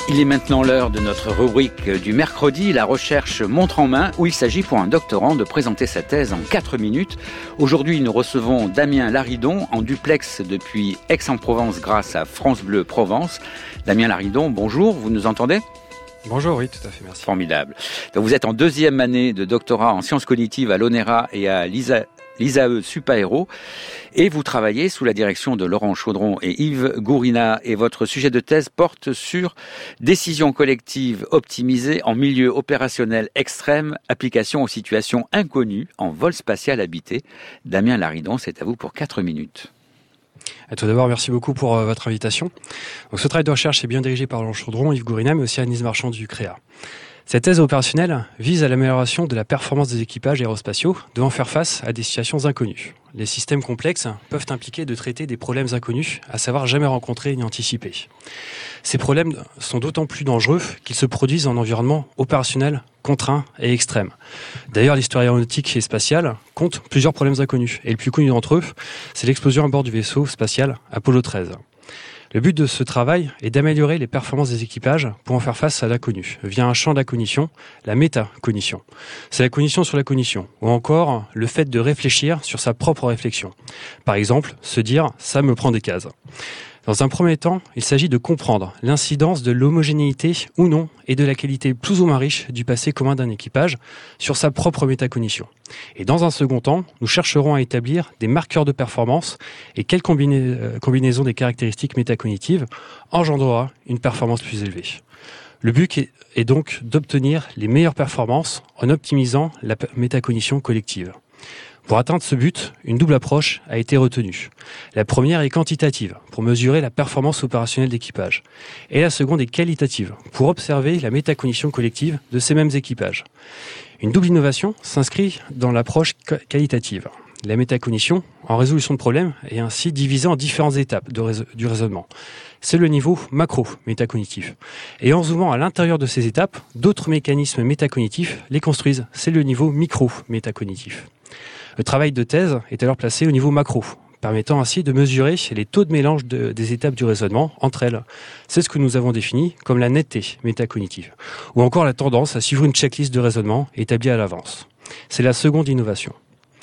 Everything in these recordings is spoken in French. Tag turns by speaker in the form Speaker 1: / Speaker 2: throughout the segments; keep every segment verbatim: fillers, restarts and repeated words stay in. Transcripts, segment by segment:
Speaker 1: Il est maintenant l'heure de notre rubrique du mercredi, la recherche montre en main, où il s'agit pour un doctorant de présenter sa thèse en quatre minutes. Aujourd'hui, nous recevons Damien Laridon en duplex depuis Aix-en-Provence grâce à France Bleu Provence. Damien Laridon, bonjour, vous nous entendez ?
Speaker 2: Bonjour, oui, tout à fait, merci.
Speaker 1: Formidable. Donc vous êtes en deuxième année de doctorat en sciences cognitives à l'ONERA et à l'ISA. l'I S A E Supaéro, et vous travaillez sous la direction de Laurent Chaudron et Yves Gourina, et votre sujet de thèse porte sur décision collective optimisée en milieu opérationnel extrême, application aux situations inconnues en vol spatial habité. Damien Laridon, c'est à vous pour quatre minutes.
Speaker 2: Tout d'abord, merci beaucoup pour euh, votre invitation. Donc, ce travail de recherche est bien dirigé par Laurent Chaudron, Yves Gourina, mais aussi Agnès Marchand du C R E A. Cette thèse opérationnelle vise à l'amélioration de la performance des équipages aérospatiaux devant faire face à des situations inconnues. Les systèmes complexes peuvent impliquer de traiter des problèmes inconnus, à savoir jamais rencontrés ni anticipés. Ces problèmes sont d'autant plus dangereux qu'ils se produisent en environnement opérationnel contraint et extrême. D'ailleurs, l'histoire aéronautique et spatiale compte plusieurs problèmes inconnus. Et le plus connu d'entre eux, c'est l'explosion à bord du vaisseau spatial Apollo treize. Le but de ce travail est d'améliorer les performances des équipages pour en faire face à l'inconnu, via un champ de la cognition, la métacognition. C'est la cognition sur la cognition, ou encore le fait de réfléchir sur sa propre réflexion. Par exemple, se dire « ça me prend des cases ». Dans un premier temps, il s'agit de comprendre l'incidence de l'homogénéité ou non et de la qualité plus ou moins riche du passé commun d'un équipage sur sa propre métacognition. Et dans un second temps, nous chercherons à établir des marqueurs de performance et quelle combina- combinaison des caractéristiques métacognitives engendrera une performance plus élevée. Le but est donc d'obtenir les meilleures performances en optimisant la métacognition collective. Pour atteindre ce but, une double approche a été retenue. La première est quantitative, pour mesurer la performance opérationnelle d'équipage. Et la seconde est qualitative, pour observer la métacognition collective de ces mêmes équipages. Une double innovation s'inscrit dans l'approche qualitative. La métacognition, en résolution de problèmes, est ainsi divisée en différentes étapes de rais- du raisonnement. C'est le niveau macro-métacognitif. Et en zoomant à l'intérieur de ces étapes, d'autres mécanismes métacognitifs les construisent. C'est le niveau micro-métacognitif. Le travail de thèse est alors placé au niveau macro, permettant ainsi de mesurer les taux de mélange de, des étapes du raisonnement entre elles. C'est ce que nous avons défini comme la netteté métacognitive, ou encore la tendance à suivre une checklist de raisonnement établie à l'avance. C'est la seconde innovation.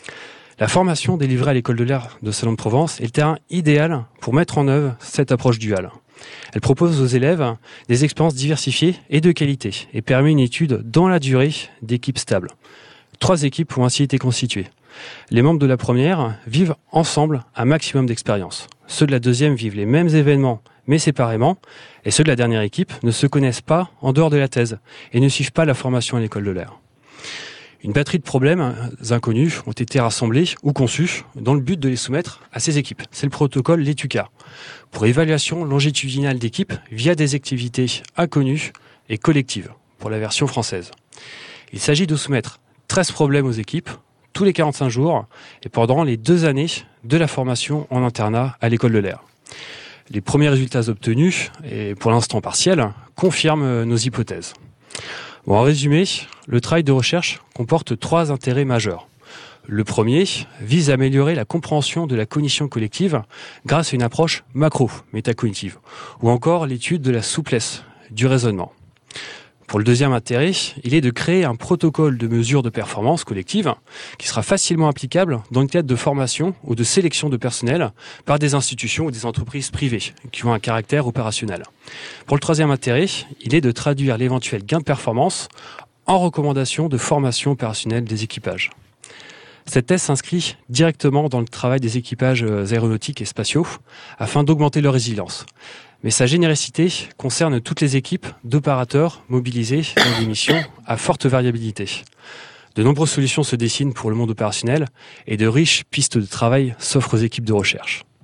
Speaker 2: La formation délivrée à l'école de l'air de Salon de Provence est le terrain idéal pour mettre en œuvre cette approche duale. Elle propose aux élèves des expériences diversifiées et de qualité et permet une étude dans la durée d'équipes stables. Trois équipes ont ainsi été constituées. Les membres de la première vivent ensemble un maximum d'expérience. Ceux de la deuxième vivent les mêmes événements, mais séparément. Et ceux de la dernière équipe ne se connaissent pas en dehors de la thèse et ne suivent pas la formation à l'école de l'air. Une batterie de problèmes inconnus ont été rassemblés ou conçus dans le but de les soumettre à ces équipes. C'est le protocole l'ETUCA, pour évaluation longitudinale d'équipes via des activités inconnues et collectives, pour la version française. Il s'agit de soumettre treize problèmes aux équipes, tous les quarante-cinq jours, et pendant les deux années de la formation en internat à l'école de l'air. Les premiers résultats obtenus, et pour l'instant partiels, confirment nos hypothèses. Bon, en résumé, le travail de recherche comporte trois intérêts majeurs. Le premier vise à améliorer la compréhension de la cognition collective grâce à une approche macro-métacognitive, ou encore l'étude de la souplesse du raisonnement. Pour le deuxième intérêt, il est de créer un protocole de mesure de performance collective qui sera facilement applicable dans le cadre de formation ou de sélection de personnel par des institutions ou des entreprises privées qui ont un caractère opérationnel. Pour le troisième intérêt, il est de traduire l'éventuel gain de performance en recommandation de formation opérationnelle des équipages. Cette thèse s'inscrit directement dans le travail des équipages aéronautiques et spatiaux afin d'augmenter leur résilience. Mais sa générosité concerne toutes les équipes d'opérateurs mobilisés dans des missions à forte variabilité. De nombreuses solutions se dessinent pour le monde opérationnel et de riches pistes de travail s'offrent aux équipes de recherche.